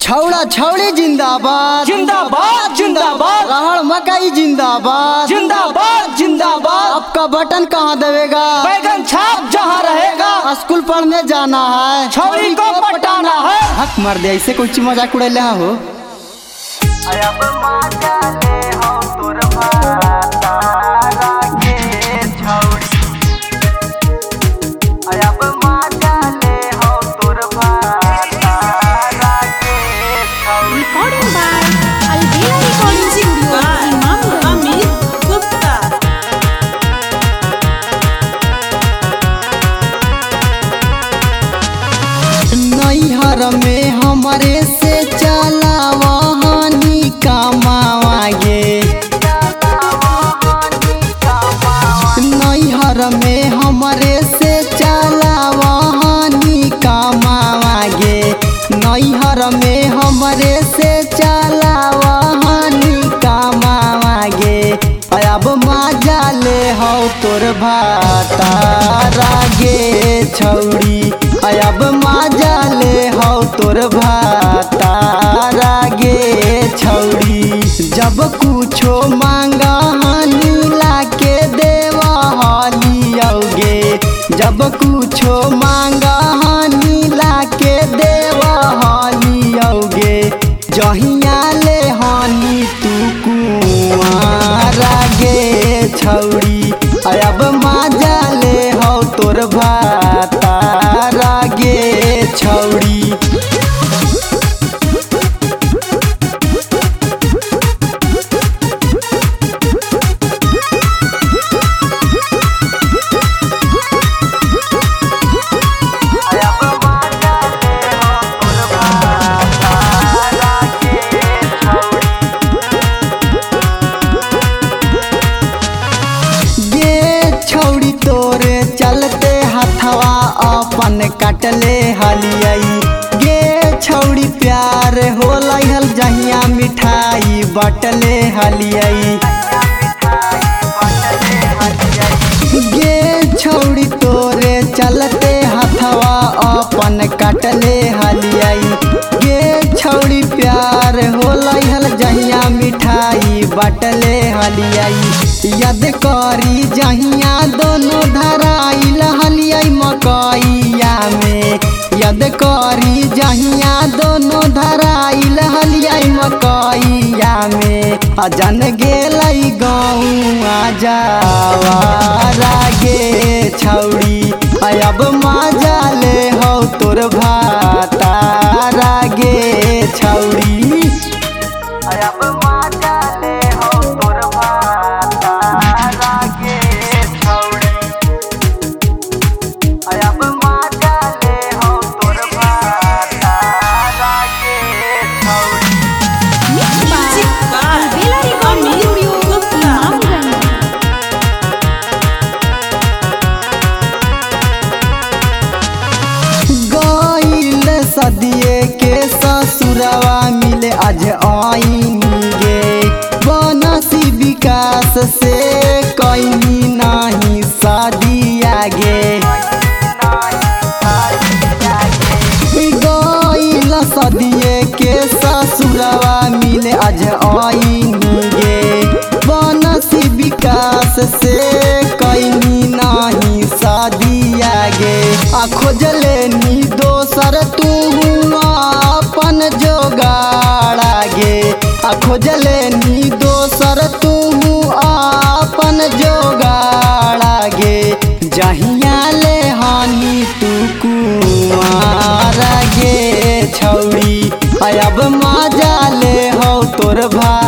छौड़ा छौड़ी जिंदाबाद जिंदाबाद जिंदाबाद। राहड़ मकई जिंदाबाद जिंदाबाद जिंदाबाद। आपका बटन कहाँ दबेगा? बैगन छाप जहाँ रहेगा। स्कूल पढ़ने जाना है, छौड़ी को पटाना है। हक मार दे, ऐसे कुछ मजाक उड़ेले हो। Recording by Alvela Recording Studio, Imamganj. Amit Gupta. नैहर में हमारे से चला वहानी कमावागे। नैहर में हमारे से चला वहानी कमावागे। नैहर में हमारे से चला वहानी कमावागे। अब मजा ले हो तोर भातारा गे छौड़ी। अब मजा ले हो तोर भातारा गे छौड़ी। जब कुछो मांगा हानी लाके देवा हालियोगे। जब कुछो मांगा हानी लाके देवा हालियोगे। जहिया ले हानी तू कुआरा गे छौड़ी। अब मजा ले हो तोर भातारा गे छौड़ी। छौड़ी तोरे चलते हथवा अपन कटले हलियई गे छौड़ी। प्यार होलै हल जहिया मिठाई बटले हलियई गे छौड़ी तोरे चलते हथवा अपन कटले हलियई गे छौड़ी। प्यार होलै हल जहिया मिठाई बटले हलियई। यद करी जहिया दोनों धराइल हलियई मकैया में। यद करी जहिया दोनों धराइल हलियई मकैया में। अजन गेलई गौआ जावारा गे छौड़ी। अब मजा ले हो तोर भातारा गे छौड़ी। अब मजा ले हो तोर भातारा गे छौड़ी। अब मजा ले हो तोर भातारा गे छौड़ी। Mixed by Alvela Recording Studio, Imamganj. गईल सदिए के ससुरवा मिले आज आईनी गे। बनसी विकास से कहीं नहीं शादी आगे। गईल सदिए के ससुरवा मिले आज आईनी गे। बनसी विकास से कहीं नहीं शादी आगे। खोजले नी दोसर तू अपन जोगाड़ा गे। खोजले नी दोसर तू अपन जोगाड़ा गे। जहिया ले हानि तू कुआरा गे छौड़ी। अब मजा ले हो तोर भा